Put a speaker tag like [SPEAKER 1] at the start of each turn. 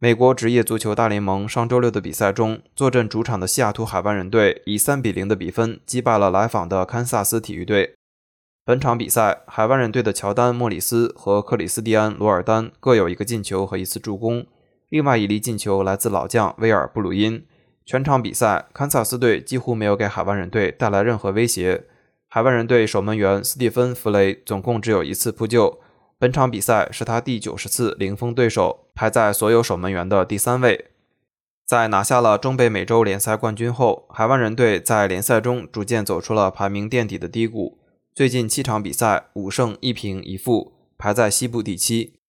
[SPEAKER 1] 美国职业足球大联盟上周六的比赛中，坐镇主场的西雅图海湾人队以3-0的比分击败了来访的堪萨斯体育队。本场比赛，海湾人队的乔丹·莫里斯和克里斯蒂安·罗尔丹各有1个进球和1次助攻，另外1粒进球来自老将威尔·布鲁因。全场比赛，堪萨斯队几乎没有给海湾人队带来任何威胁。海湾人队守门员斯蒂芬·弗雷总共只有1次扑救。本场比赛是他第90次零封对手，排在所有守门员的第3位。在拿下了中北美洲联赛冠军后，海湾人队在联赛中逐渐走出了排名垫底的低谷，最近7场比赛5胜1平1负，排在西部第7。